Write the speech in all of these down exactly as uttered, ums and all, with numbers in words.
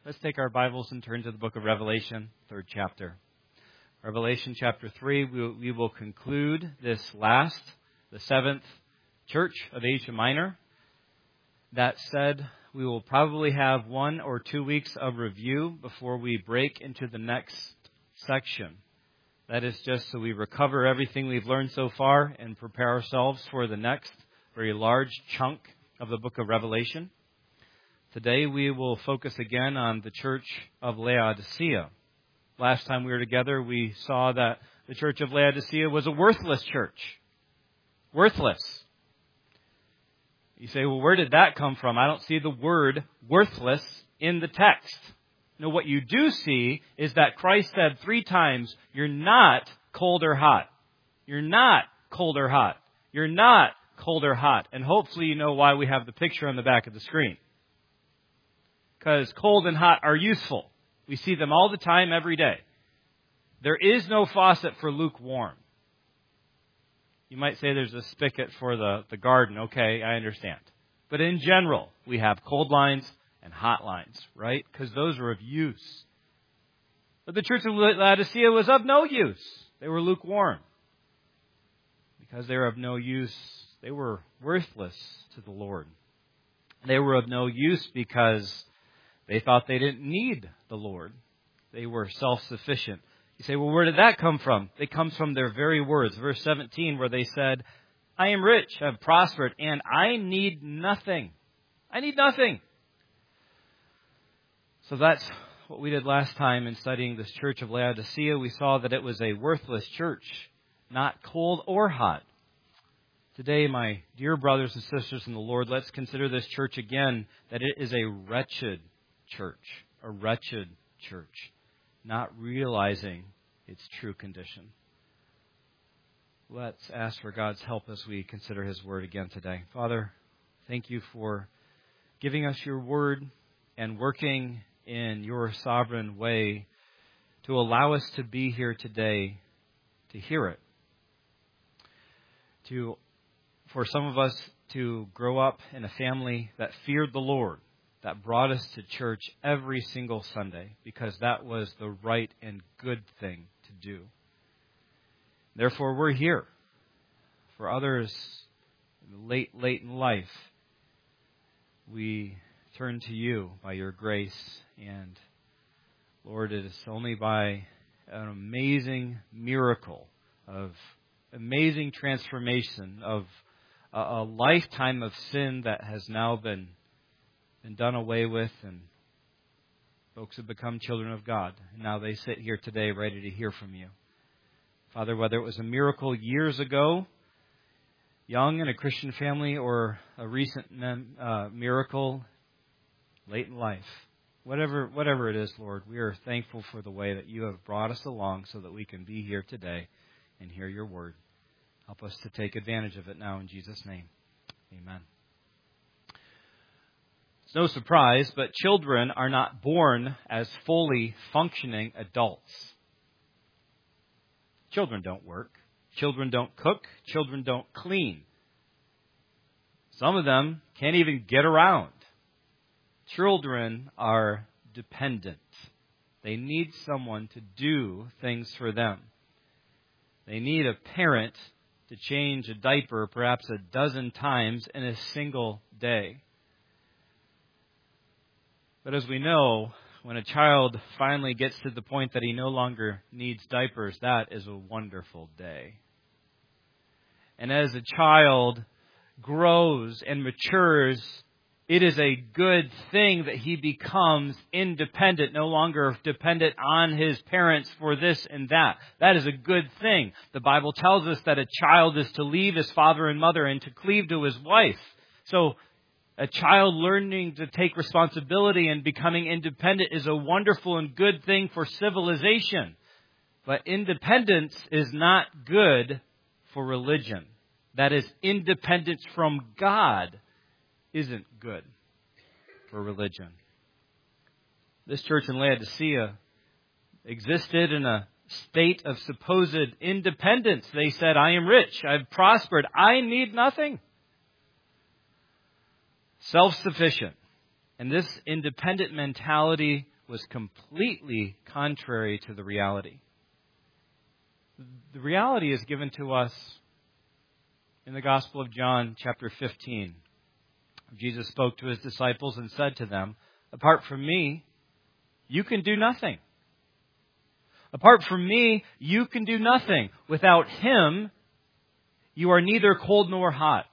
Let's take our Bibles and turn to the book of Revelation, third chapter. Revelation chapter three, we, we will conclude this last, the seventh church of Asia Minor. That said, we will probably have one or two weeks of review before we break into the next section. That is just so we recover everything we've learned so far and prepare ourselves for the next very large chunk of the book of Revelation. Today we will focus again on the church of Laodicea. Last time we were together, we saw that the church of Laodicea was a worthless church. Worthless. You say, well, where did that come from? I don't see the word worthless in the text. No, what you do see is that Christ said three times, you're not cold or hot. You're not cold or hot. You're not cold or hot. And hopefully you know why we have the picture on the back of the screen. Because cold and hot are useful. We see them all the time, every day. There is no faucet for lukewarm. You might say there's a spigot for the, the garden. Okay, I understand. But in general, we have cold lines and hot lines, right? Because those are of use. But the church of Laodicea was of no use. They were lukewarm. Because they were of no use, they were worthless to the Lord. They were of no use because they thought they didn't need the Lord. They were self-sufficient. You say, well, where did that come from? It comes from their very words. Verse seventeen, where they said, I am rich, I have prospered, and I need nothing. I need nothing. So that's what we did last time in studying this church of Laodicea. We saw that it was a worthless church, not cold or hot. Today, my dear brothers and sisters in the Lord, let's consider this church again, that it is a wretched church, a wretched church, not realizing its true condition. Let's ask for God's help as we consider His Word again today. Father, thank you for giving us your Word and working in your sovereign way to allow us to be here today to hear it. To, for some of us to grow up in a family that feared the Lord, that brought us to church every single Sunday because that was the right and good thing to do. Therefore, we're here. For others, late, late in life, we turn to you by your grace. And, Lord, it is only by an amazing miracle of amazing transformation of a, a lifetime of sin that has now been and done away with, and folks have become children of God. And now they sit here today ready to hear from you. Father, whether it was a miracle years ago, young in a Christian family, or a recent uh, miracle late in life, whatever whatever it is, Lord, we are thankful for the way that you have brought us along so that we can be here today and hear your word. Help us to take advantage of it now in Jesus' name. Amen. It's no surprise, but children are not born as fully functioning adults. Children don't work. Children don't cook. Children don't clean. Some of them can't even get around. Children are dependent. They need someone to do things for them. They need a parent to change a diaper perhaps a dozen times in a single day. But as we know, when a child finally gets to the point that he no longer needs diapers, that is a wonderful day. And as a child grows and matures, it is a good thing that he becomes independent, no longer dependent on his parents for this and that. That is a good thing. The Bible tells us that a child is to leave his father and mother and to cleave to his wife. So a child learning to take responsibility and becoming independent is a wonderful and good thing for civilization. But independence is not good for religion. That is, independence from God isn't good for religion. This church in Laodicea existed in a state of supposed independence. They said, I am rich, I've prospered, I need nothing. Self-sufficient. And this independent mentality was completely contrary to the reality. The reality is given to us in the Gospel of John, chapter fifteen. Jesus spoke to his disciples and said to them, "Apart from me, you can do nothing. Apart from me, you can do nothing. Without him, you are neither cold nor hot."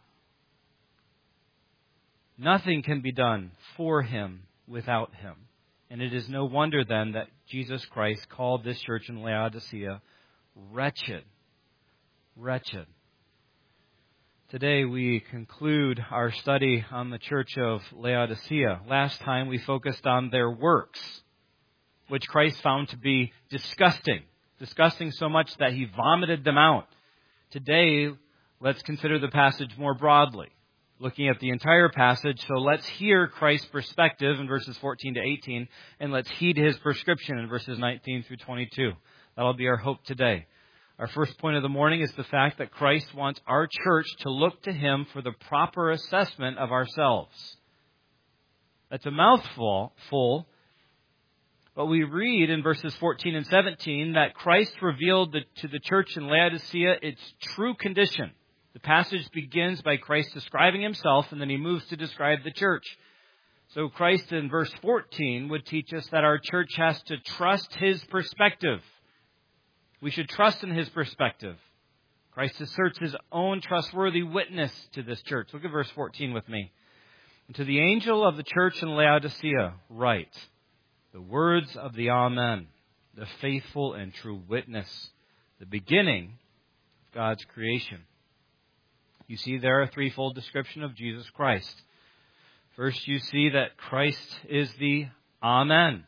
Nothing can be done for him without him. And it is no wonder then that Jesus Christ called this church in Laodicea wretched. Wretched. Today we conclude our study on the church of Laodicea. Last time we focused on their works, which Christ found to be disgusting. Disgusting so much that he vomited them out. Today, let's consider the passage more broadly, looking at the entire passage. So let's hear Christ's perspective in verses fourteen to eighteen, and let's heed his prescription in verses nineteen through twenty-two. That'll be our hope today. Our first point of the morning is the fact that Christ wants our church to look to him for the proper assessment of ourselves. That's a mouthful, full. But we read in verses fourteen and seventeen that Christ revealed to the church in Laodicea its true condition. The passage begins by Christ describing himself, and then he moves to describe the church. So Christ in verse fourteen would teach us that our church has to trust his perspective. We should trust in his perspective. Christ asserts his own trustworthy witness to this church. Look at verse fourteen with me. "And to the angel of the church in Laodicea write the words of the Amen, the faithful and true witness, the beginning of God's creation." You see there a threefold description of Jesus Christ. First, you see that Christ is the Amen.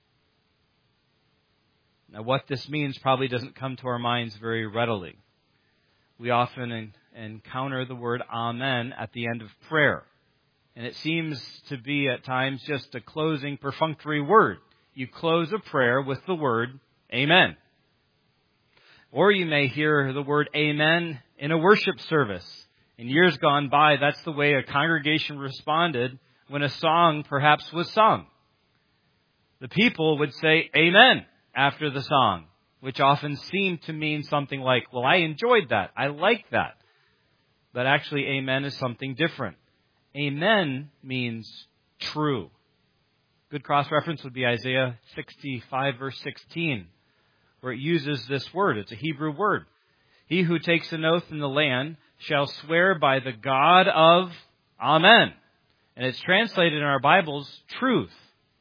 Now, what this means probably doesn't come to our minds very readily. We often en- encounter the word Amen at the end of prayer. And it seems to be at times just a closing perfunctory word. You close a prayer with the word Amen. Or you may hear the word Amen in a worship service. In years gone by, that's the way a congregation responded when a song perhaps was sung. The people would say Amen after the song, which often seemed to mean something like, well, I enjoyed that. I liked that. But actually, Amen is something different. Amen means true. Good cross-reference would be Isaiah sixty-five, verse sixteen, where it uses this word. It's a Hebrew word. "He who takes an oath in the land shall swear by the God of Amen." And it's translated in our Bibles, truth.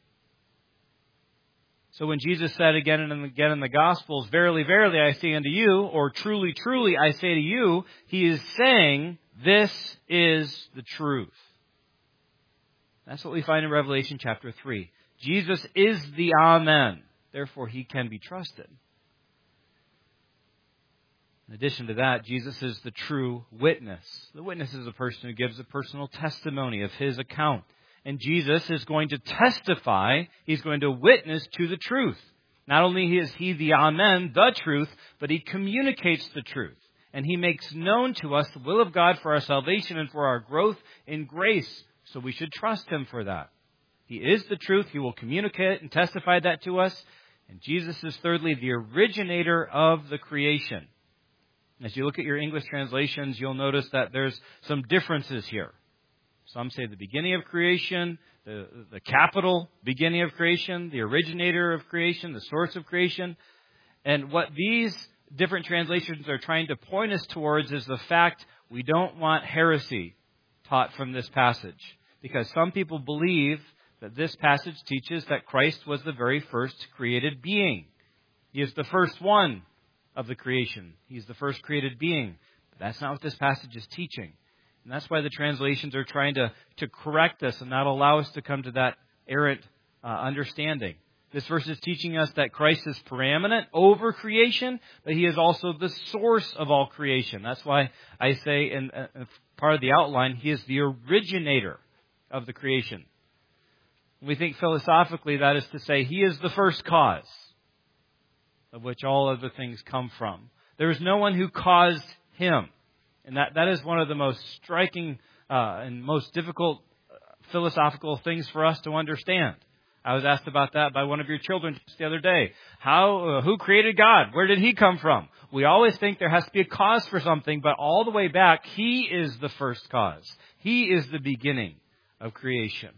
So when Jesus said again and again in the Gospels, "Verily, verily, I say unto you," or "Truly, truly, I say to you," he is saying, this is the truth. That's what we find in Revelation chapter three. Jesus is the Amen. Therefore, he can be trusted. In addition to that, Jesus is the true witness. The witness is a person who gives a personal testimony of his account. And Jesus is going to testify, he's going to witness to the truth. Not only is he the Amen, the truth, but he communicates the truth. And he makes known to us the will of God for our salvation and for our growth in grace. So we should trust him for that. He is the truth. He will communicate and testify that to us. And Jesus is thirdly the originator of the creation. As you look at your English translations, you'll notice that there's some differences here. Some say the beginning of creation, the, the capital beginning of creation, the originator of creation, the source of creation. And what these different translations are trying to point us towards is the fact we don't want heresy taught from this passage. Because some people believe that this passage teaches that Christ was the very first created being. He is the first one of the creation. He's the first created being. But that's not what this passage is teaching. And that's why the translations are trying to, to correct us and not allow us to come to that errant uh, understanding. This verse is teaching us that Christ is preeminent over creation, but he is also the source of all creation. That's why I say in uh, part of the outline, he is the originator of the creation. We think philosophically that is to say he is the first cause of which all other things come from. There is no one who caused him. And that, that is one of the most striking uh, and most difficult philosophical things for us to understand. I was asked about that by one of your children just the other day. How, uh, who created God? Where did He come from? We always think there has to be a cause for something, but all the way back, He is the first cause. He is the beginning of creation.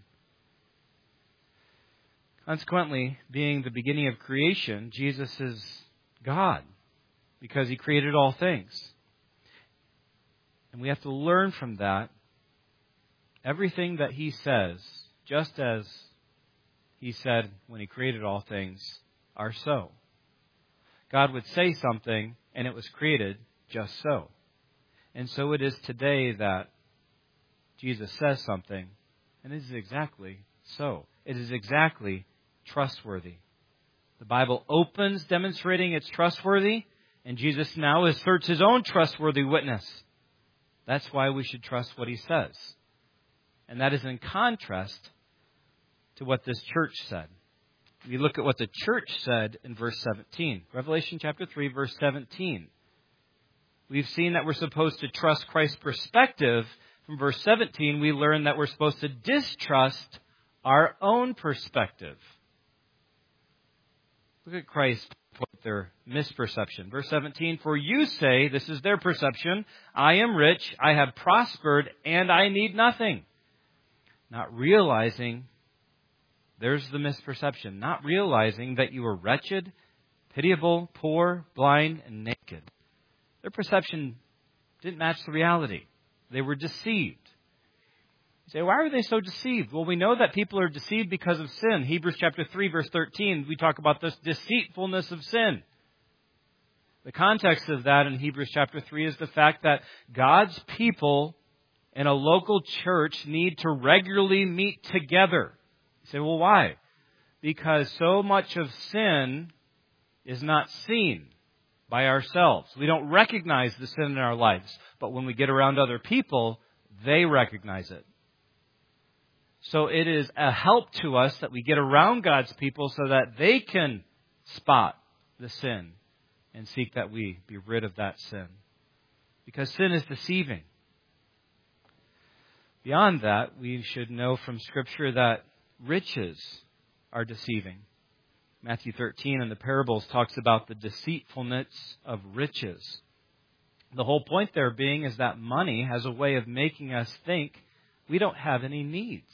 Consequently, being the beginning of creation, Jesus is God because He created all things. And we have to learn from that. Everything that He says, just as He said when He created all things, are so. God would say something, and it was created just so. And so it is today that Jesus says something, and it is exactly so. It is exactly trustworthy. The Bible opens demonstrating it's trustworthy, and Jesus now asserts His own trustworthy witness. That's why we should trust what He says. And that is in contrast to what this church said. We look at what the church said in verse seventeen. Revelation chapter three, verse seventeen. We've seen that we're supposed to trust Christ's perspective. From verse seventeen, we learn that we're supposed to distrust our own perspective. Look at Christ point their misperception. Verse seventeen, for you say, this is their perception, I am rich, I have prospered, and I need nothing. Not realizing, there's the misperception, not realizing that you are wretched, pitiable, poor, blind, and naked. Their perception didn't match the reality. They were deceived. You say, why are they so deceived? Well, we know that people are deceived because of sin. Hebrews chapter three, verse thirteen, we talk about this deceitfulness of sin. The context of that in Hebrews chapter three is the fact that God's people in a local church need to regularly meet together. You say, well, why? Because so much of sin is not seen by ourselves. We don't recognize the sin in our lives. But when we get around other people, they recognize it. So it is a help to us that we get around God's people so that they can spot the sin and seek that we be rid of that sin. Because sin is deceiving. Beyond that, we should know from Scripture that riches are deceiving. Matthew thirteen in the parables talks about the deceitfulness of riches. The whole point there being is that money has a way of making us think we don't have any needs.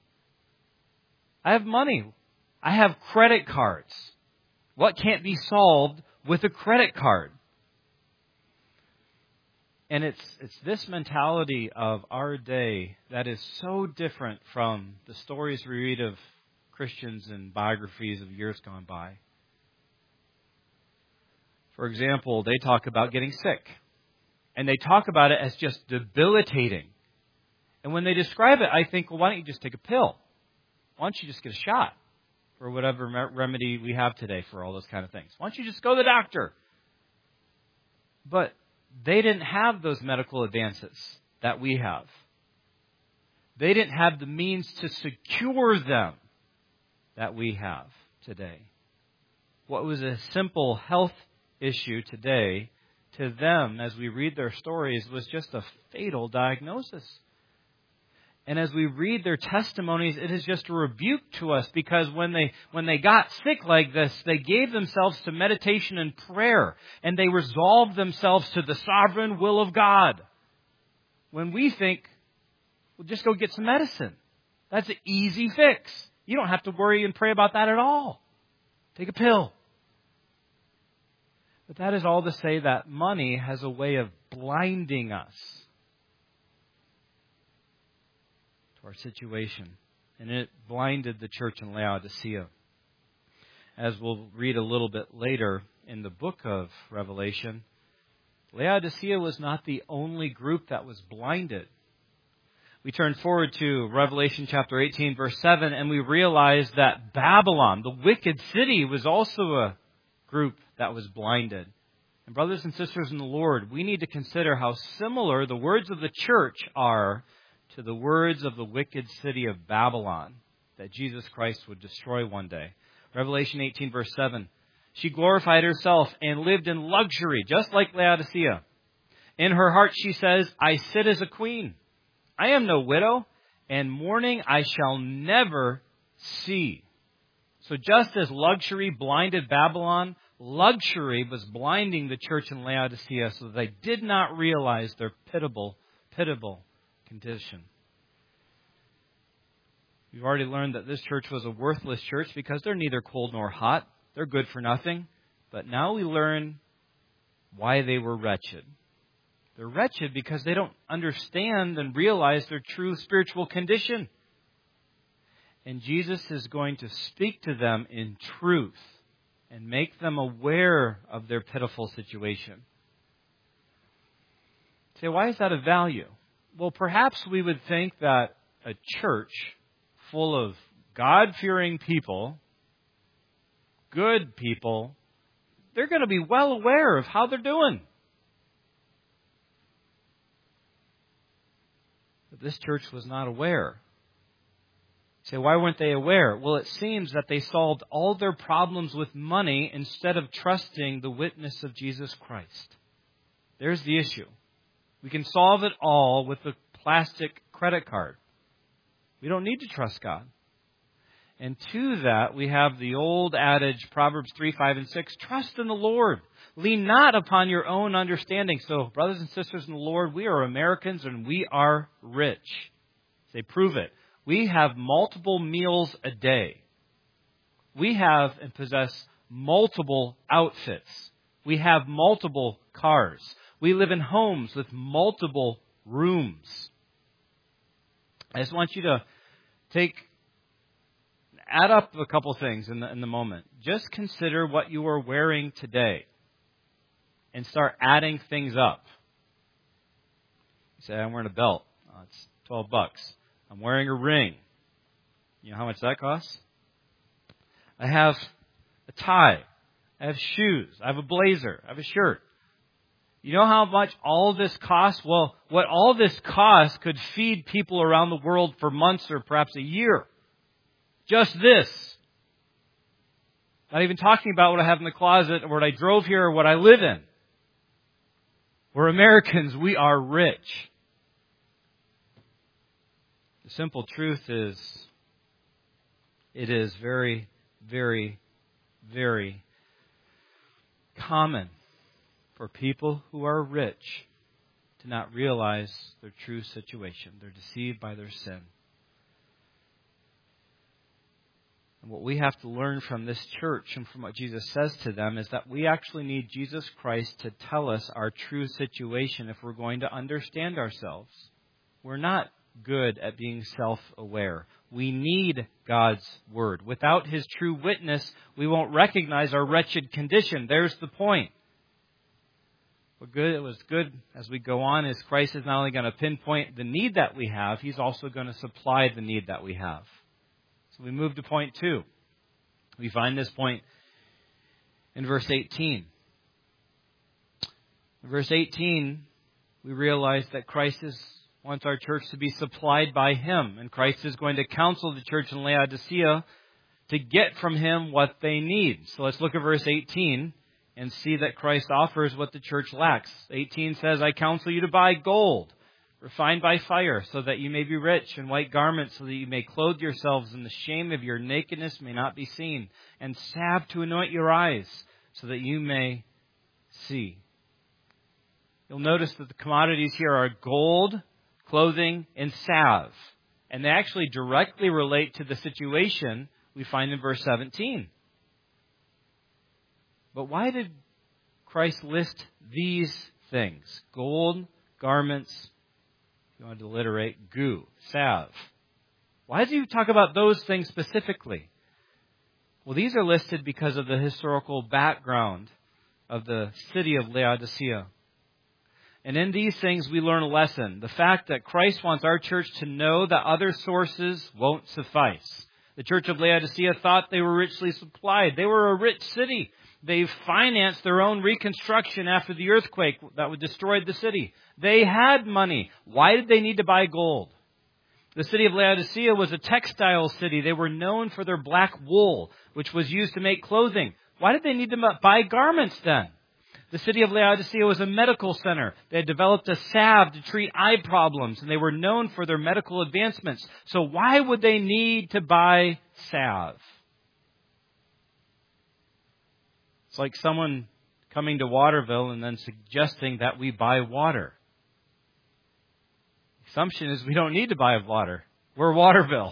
I have money. I have credit cards. What can't be solved with a credit card? And it's it's this mentality of our day that is so different from the stories we read of Christians and biographies of years gone by. For example, they talk about getting sick. And they talk about it as just debilitating. And when they describe it, I think, well, why don't you just take a pill? Why don't you just get a shot? Or whatever remedy we have today for all those kind of things. Why don't you just go to the doctor? But they didn't have those medical advances that we have. They didn't have the means to secure them that we have today. What was a simple health issue today, to them, as we read their stories, was just a fatal diagnosis. And as we read their testimonies, it is just a rebuke to us, because when they when they got sick like this, they gave themselves to meditation and prayer, and they resolved themselves to the sovereign will of God. When we think, well, just go get some medicine. That's an easy fix. You don't have to worry and pray about that at all. Take a pill. But that is all to say that money has a way of blinding us to our situation. And it blinded the church in Laodicea. As we'll read a little bit later in the book of Revelation, Laodicea was not the only group that was blinded. We turn forward to Revelation chapter eighteen, verse seven, and we realize that Babylon, the wicked city, was also a group that was blinded. And brothers and sisters in the Lord, we need to consider how similar the words of the church are to the words of the wicked city of Babylon that Jesus Christ would destroy one day. Revelation eighteen, verse seven. She glorified herself and lived in luxury, just like Laodicea. In her heart she says, I sit as a queen. I am no widow, and mourning I shall never see. So just as luxury blinded Babylon, luxury was blinding the church in Laodicea so that they did not realize their pitiable, pitiable condition. We've already learned that this church was a worthless church because they're neither cold nor hot. They're good for nothing. But now we learn why they were wretched. They're wretched because they don't understand and realize their true spiritual condition. And Jesus is going to speak to them in truth and make them aware of their pitiful situation. You say, why is that of value? Well, perhaps we would think that a church full of God-fearing people, good people, they're going to be well aware of how they're doing. But this church was not aware. You say, why weren't they aware? Well, it seems that they solved all their problems with money instead of trusting the witness of Jesus Christ. There's the issue. We can solve it all with a plastic credit card. We don't need to trust God. And to that, we have the old adage, Proverbs three, five, and six, trust in the Lord. Lean not upon your own understanding. So, brothers and sisters in the Lord, we are Americans and we are rich. Say, prove it. We have multiple meals a day. We have and possess multiple outfits. We have multiple cars. We live in homes with multiple rooms. I just want you to take, add up a couple things in the, in the moment. Just consider what you are wearing today and start adding things up. You say, I'm wearing a belt. Oh, it's twelve bucks. I'm wearing a ring. You know how much that costs? I have a tie. I have shoes. I have a blazer. I have a shirt. You know how much all this costs? Well, what all this costs could feed people around the world for months or perhaps a year. Just this. Not even talking about what I have in the closet or what I drove here or what I live in. We're Americans. We are rich. The simple truth is, it is very, very, very common for people who are rich to not realize their true situation. They're deceived by their sin. And what we have to learn from this church and from what Jesus says to them is that we actually need Jesus Christ to tell us our true situation if we're going to understand ourselves. We're not good at being self-aware. We need God's Word. Without His true witness, we won't recognize our wretched condition. There's the point. What good, it was good as we go on is Christ is not only going to pinpoint the need that we have, He's also going to supply the need that we have. So we move to point two. We find this point in verse eighteen. In verse eighteen, we realize that Christ is, wants our church to be supplied by Him. And Christ is going to counsel the church in Laodicea to get from Him what they need. So let's look at verse eighteen and see that Christ offers what the church lacks. eighteen says, I counsel you to buy gold, refined by fire, so that you may be rich, and white garments, so that you may clothe yourselves, and the shame of your nakedness may not be seen, and salve to anoint your eyes, so that you may see. You'll notice that the commodities here are gold, clothing, and salve. And they actually directly relate to the situation we find in verse seventeen. But why did Christ list these things? Gold, garments, if you want to alliterate, goo, salve. Why does he talk about those things specifically? Well, these are listed because of the historical background of the city of Laodicea. And in these things we learn a lesson. The fact that Christ wants our church to know that other sources won't suffice. The church of Laodicea thought they were richly supplied. They were a rich city. They financed their own reconstruction after the earthquake that would destroy the city. They had money. Why did they need to buy gold? The city of Laodicea was a textile city. They were known for their black wool, which was used to make clothing. Why did they need to buy garments then? The city of Laodicea was a medical center. They had developed a salve to treat eye problems, and they were known for their medical advancements. So why would they need to buy salve? It's like someone coming to Waterville and then suggesting that we buy water. The assumption is we don't need to buy water. We're Waterville.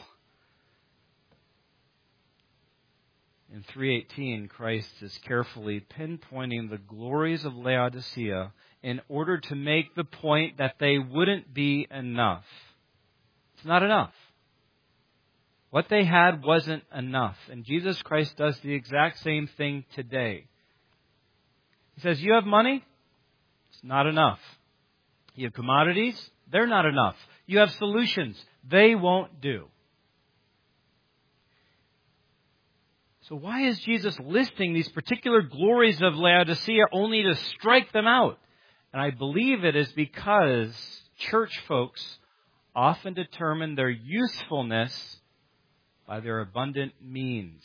In three eighteen, Christ is carefully pinpointing the glories of Laodicea in order to make the point that they wouldn't be enough. It's not enough. What they had wasn't enough. And Jesus Christ does the exact same thing today. He says, you have money? It's not enough. You have commodities? They're not enough. You have solutions? They won't do. So why is Jesus listing these particular glories of Laodicea only to strike them out? And I believe it is because church folks often determine their usefulness by their abundant means.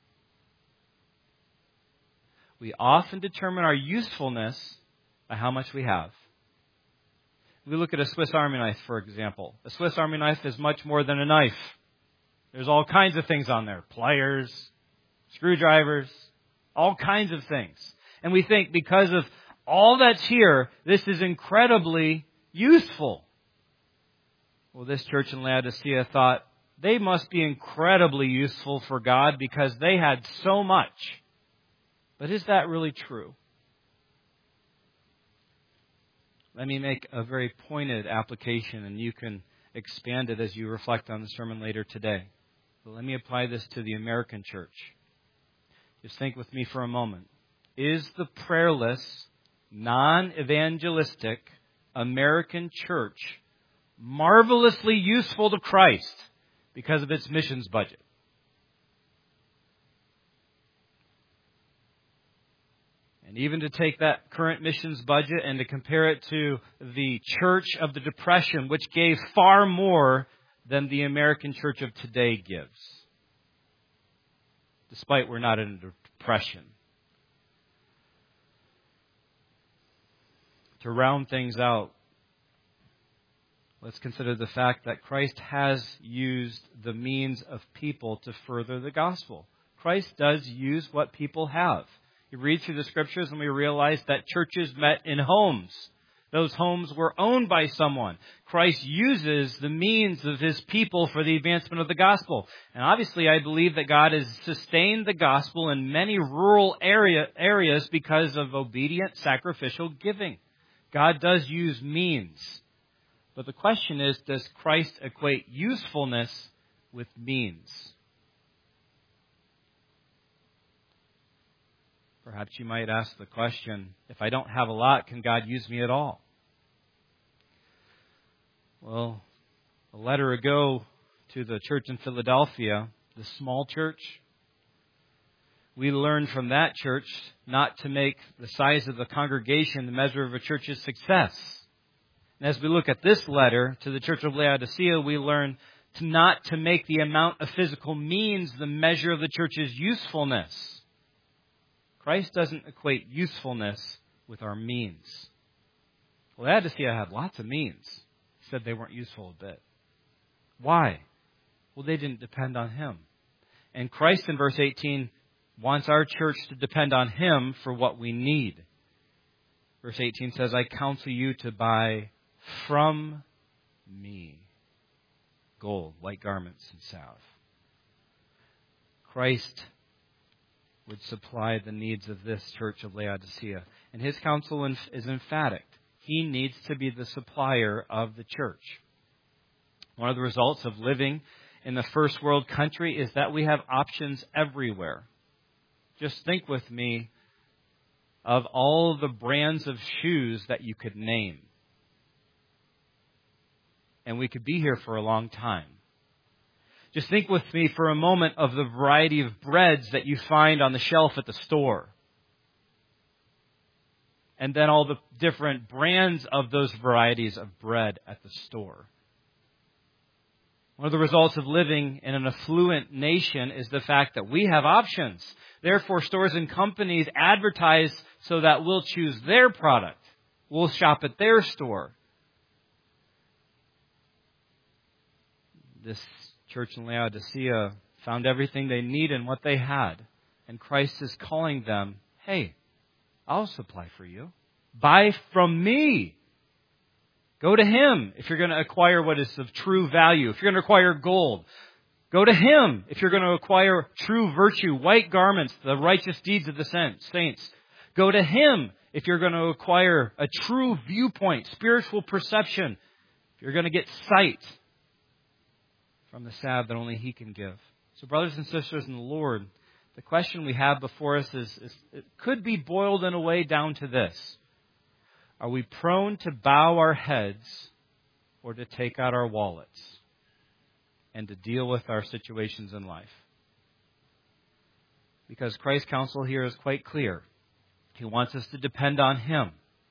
We often determine our usefulness by how much we have. We look at a Swiss Army knife, for example. A Swiss Army knife is much more than a knife. There's all kinds of things on there. Pliers, screwdrivers, all kinds of things. And we think because of all that's here, this is incredibly useful. Well, this church in Laodicea thought they must be incredibly useful for God because they had so much. But is that really true? Let me make a very pointed application, and you can expand it as you reflect on the sermon later today. But let me apply this to the American church. Just think with me for a moment. Is the prayerless, non-evangelistic American church marvelously useful to Christ because of its missions budget? And even to take that current missions budget and to compare it to the church of the Depression, which gave far more than the American church of today gives. Despite we're not in a depression. To round things out, let's consider the fact that Christ has used the means of people to further the gospel. Christ does use what people have. You read through the scriptures and we realize that churches met in homes. Those homes were owned by someone. Christ uses the means of His people for the advancement of the gospel. And obviously I believe that God has sustained the gospel in many rural area, areas because of obedient sacrificial giving. God does use means. But the question is, does Christ equate usefulness with means? Perhaps you might ask the question, if I don't have a lot, can God use me at all? Well, a letter ago to the church in Philadelphia, the small church, we learned from that church not to make the size of the congregation the measure of a church's success. And as we look at this letter to the church of Laodicea, we learn to not to make the amount of physical means the measure of the church's usefulness. Christ doesn't equate usefulness with our means. Laodicea had lots of means. He said they weren't useful a bit. Why? Well, they didn't depend on Him. And Christ in verse eighteen wants our church to depend on Him for what we need. Verse eighteen says, I counsel you to buy from me gold, white garments, and salve. Christ would supply the needs of this church of Laodicea. And His counsel is emphatic. He needs to be the supplier of the church. One of the results of living in the first world country is that we have options everywhere. Just think with me of all the brands of shoes that you could name. And we could be here for a long time. Just think with me for a moment of the variety of breads that you find on the shelf at the store. And then all the different brands of those varieties of bread at the store. One of the results of living in an affluent nation is the fact that we have options. Therefore, stores and companies advertise so that we'll choose their product. We'll shop at their store. This church in Laodicea found everything they need in what they had. And Christ is calling them, hey, I'll supply for you. Buy from me. Go to Him if you're going to acquire what is of true value. If you're going to acquire gold, go to Him if you're going to acquire true virtue, white garments, the righteous deeds of the saints. Go to Him if you're going to acquire a true viewpoint, spiritual perception. If you're going to get sight from the salve that only He can give. So brothers and sisters in the Lord, the question we have before us is, is it could be boiled in a way down to this. Are we prone to bow our heads or to take out our wallets and to deal with our situations in life? Because Christ's counsel here is quite clear. He wants us to depend on Him.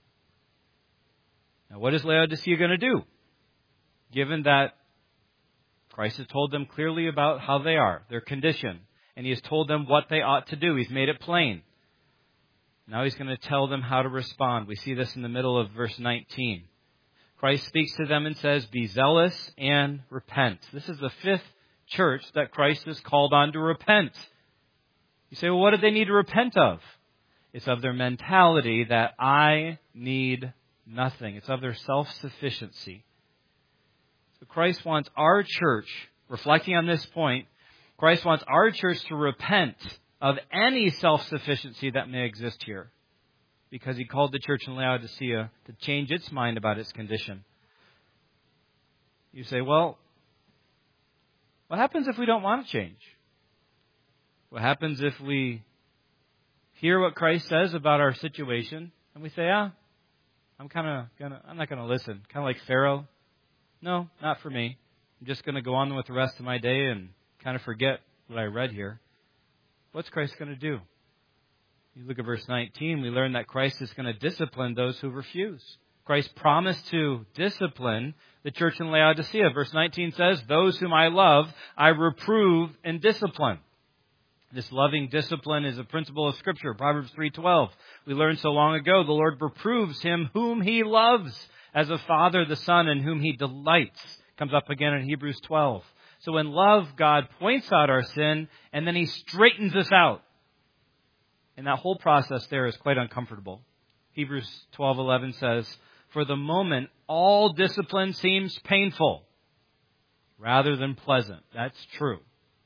Now, what is Laodicea going to do? Given that Christ has told them clearly about how they are, their condition, and He has told them what they ought to do. He's made it plain. Now He's going to tell them how to respond. We see this in the middle of verse nineteen. Christ speaks to them and says, be zealous and repent. This is the fifth church that Christ is called on to repent. You say, well, what did they need to repent of? It's of their mentality that I need nothing. It's of their self-sufficiency. So Christ wants our church, reflecting on this point, Christ wants our church to repent of any self-sufficiency that may exist here. Because He called the church in Laodicea to change its mind about its condition. You say, well, what happens if we don't want to change? What happens if we hear what Christ says about our situation and we say, ah, I'm kind of gonna, I'm not going to listen. Kind of like Pharaoh. No, not for me. I'm just going to go on with the rest of my day and kind of forget what I read here. What's Christ going to do? You look at verse nineteen, we learn that Christ is going to discipline those who refuse. Christ promised to discipline the church in Laodicea. Verse nineteen says, those whom I love, I reprove and discipline. This loving discipline is a principle of Scripture. Proverbs three twelve. We learned so long ago, the Lord reproves him whom He loves, as a father the son in whom He delights. Comes up again in Hebrews twelve. So in love, God points out our sin, and then He straightens us out. And that whole process there is quite uncomfortable. Hebrews twelve eleven says, for the moment, all discipline seems painful rather than pleasant. That's true.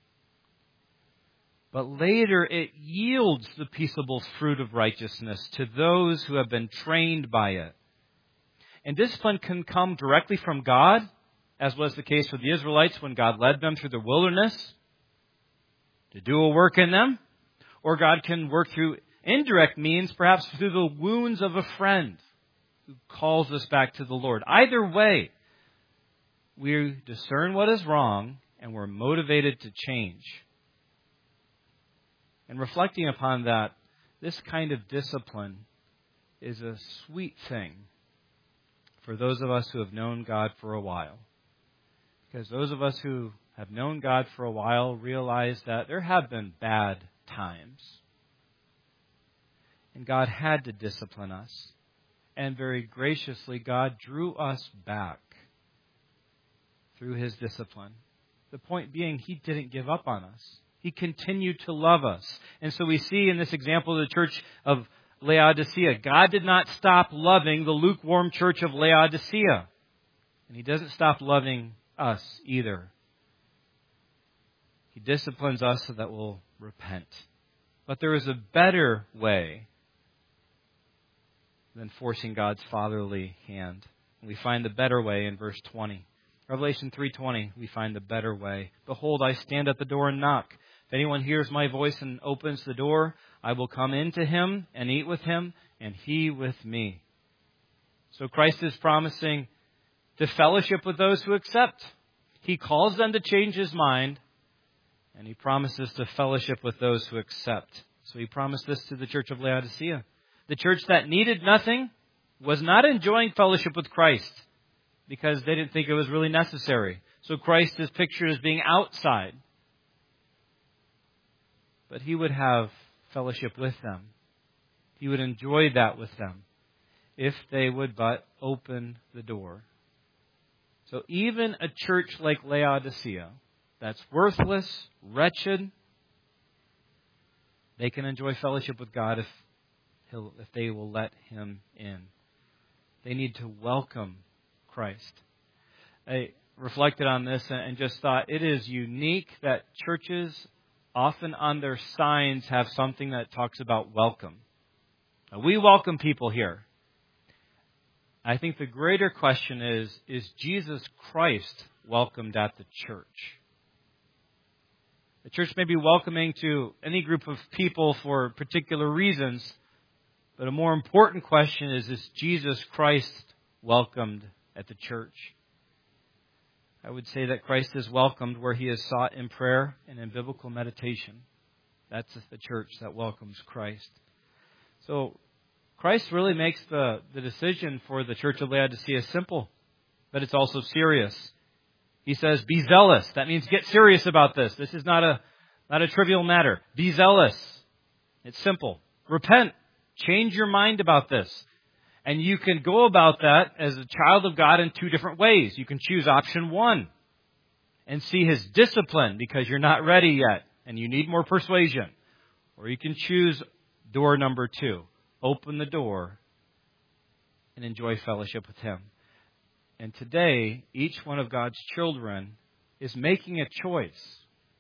But later it yields the peaceable fruit of righteousness to those who have been trained by it. And discipline can come directly from God, as was the case with the Israelites when God led them through the wilderness to do a work in them. Or God can work through indirect means, perhaps through the wounds of a friend who calls us back to the Lord. Either way, we discern what is wrong and we're motivated to change. And reflecting upon that, this kind of discipline is a sweet thing for those of us who have known God for a while. Because those of us who have known God for a while realize that there have been bad times. And God had to discipline us. And very graciously, God drew us back through His discipline. The point being, He didn't give up on us. He continued to love us. And so we see in this example of the church of Laodicea, God did not stop loving the lukewarm church of Laodicea. And He doesn't stop loving us either. He disciplines us so that we'll repent. But there is a better way than forcing God's fatherly hand. And we find the better way in verse twenty. Revelation three twenty, we find the better way. Behold, I stand at the door and knock. If anyone hears my voice and opens the door, I will come into him and eat with him, and he with me. So Christ is promising to fellowship with those who accept. He calls them to change His mind, and He promises to fellowship with those who accept. So He promised this to the church of Laodicea. The church that needed nothing was not enjoying fellowship with Christ because they didn't think it was really necessary. So Christ is pictured as being outside. But He would have fellowship with them. He would enjoy that with them if they would but open the door. So even a church like Laodicea, that's worthless, wretched, they can enjoy fellowship with God if he'll, if they will let him in. They need to welcome Christ. I reflected on this and just thought it is unique that churches often on their signs have something that talks about welcome. Now, we welcome people here. I think the greater question is, is Jesus Christ welcomed at the church? The church may be welcoming to any group of people for particular reasons, but a more important question is, is Jesus Christ welcomed at the church? I would say that Christ is welcomed where he is sought in prayer and in biblical meditation. That's the church that welcomes Christ. So Christ really makes the, the decision for the church of Laodicea simple, but it's also serious. He says, be zealous. That means get serious about this. This is not a, not a trivial matter. Be zealous. It's simple. Repent. Change your mind about this. And you can go about that as a child of God in two different ways. You can choose option one and see his discipline because you're not ready yet and you need more persuasion. Or you can choose door number two. Open the door and enjoy fellowship with him. And today, each one of God's children is making a choice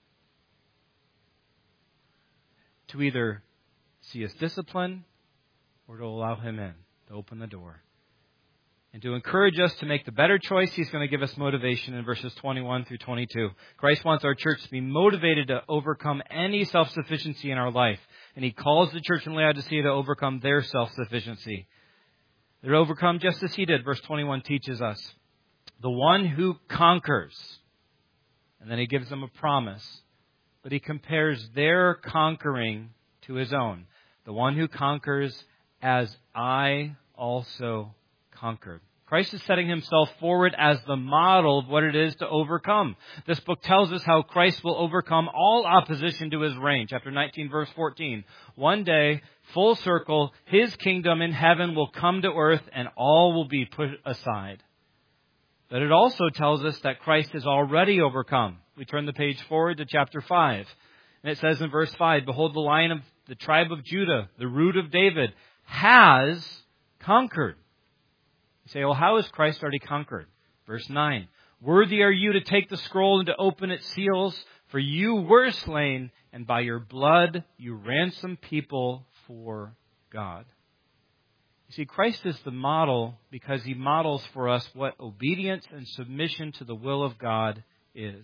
to either see his discipline or to allow him in, to open the door. And to encourage us to make the better choice, he's going to give us motivation in verses twenty-one through twenty-two. Christ wants our church to be motivated to overcome any self-sufficiency in our life. And he calls the church in Laodicea to overcome their self-sufficiency. They're overcome just as he did. Verse twenty-one teaches us. The one who conquers. And then he gives them a promise. But he compares their conquering to his own. The one who conquers as I also conquered. Christ is setting himself forward as the model of what it is to overcome. This book tells us how Christ will overcome all opposition to his reign. Chapter nineteen, verse fourteen. One day, full circle, his kingdom in heaven will come to earth and all will be put aside. But it also tells us that Christ has already overcome. We turn the page forward to chapter five. And it says in verse five, behold, the Lion of the tribe of Judah, the root of David, has conquered. You say, well, how has Christ already conquered? Verse nine, worthy are you to take the scroll and to open its seals, for you were slain, and by your blood you ransomed people for God. You see, Christ is the model because he models for us what obedience and submission to the will of God is.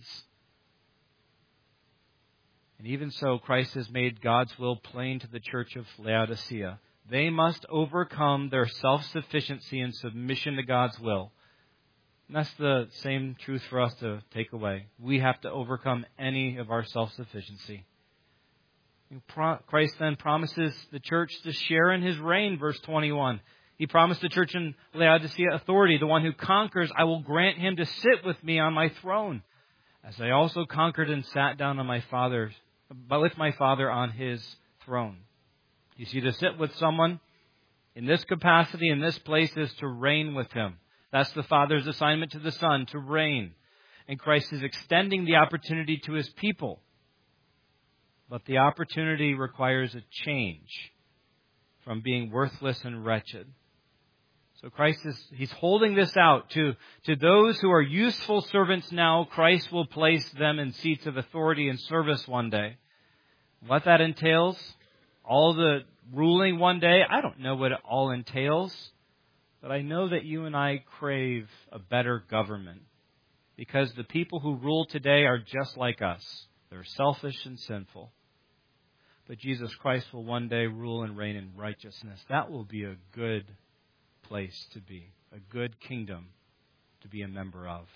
And even so, Christ has made God's will plain to the church of Laodicea. They must overcome their self-sufficiency and submission to God's will. And that's the same truth for us to take away. We have to overcome any of our self-sufficiency. Christ then promises the church to share in his reign, verse twenty-one. He promised the church in Laodicea authority. The one who conquers, I will grant him to sit with me on my throne, as I also conquered and sat down on my father's, but with my Father on his throne. You see, to sit with someone in this capacity, in this place, is to reign with him. That's the Father's assignment to the Son, to reign. And Christ is extending the opportunity to his people. But the opportunity requires a change from being worthless and wretched. So Christ is, he's holding this out to, to those who are useful servants now. Christ will place them in seats of authority and service one day. What that entails, all the ruling one day, I don't know what it all entails, but I know that you and I crave a better government because the people who rule today are just like us. They're selfish and sinful. But Jesus Christ will one day rule and reign in righteousness. That will be a good place to be, a good kingdom to be a member of.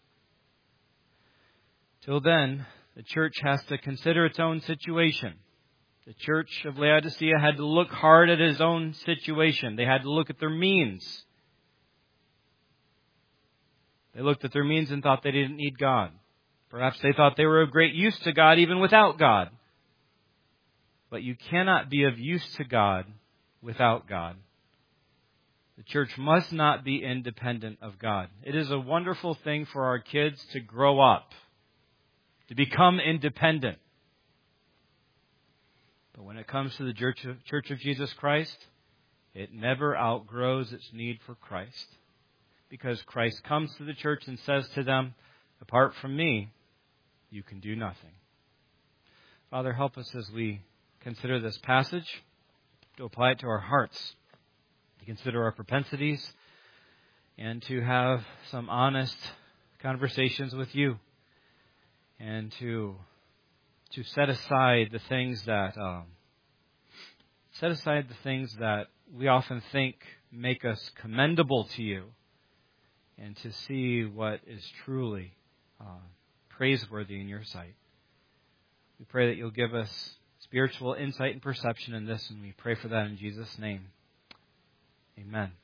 Till then, the church has to consider its own situation. The church of Laodicea had to look hard at its own situation. They had to look at their means. They looked at their means and thought they didn't need God. Perhaps they thought they were of great use to God even without God. But you cannot be of use to God without God. The church must not be independent of God. It is a wonderful thing for our kids to grow up, to become independent. But when it comes to the Church of, Church of Jesus Christ, it never outgrows its need for Christ. Because Christ comes to the church and says to them, apart from me, you can do nothing. Father, help us as we consider this passage, to apply it to our hearts, to consider our propensities, and to have some honest conversations with you, and to to set aside the things that um, set aside the things that we often think make us commendable to you, and to see what is truly uh, praiseworthy in your sight. We pray that you'll give us spiritual insight and perception in this, and we pray for that in Jesus' name. Amen.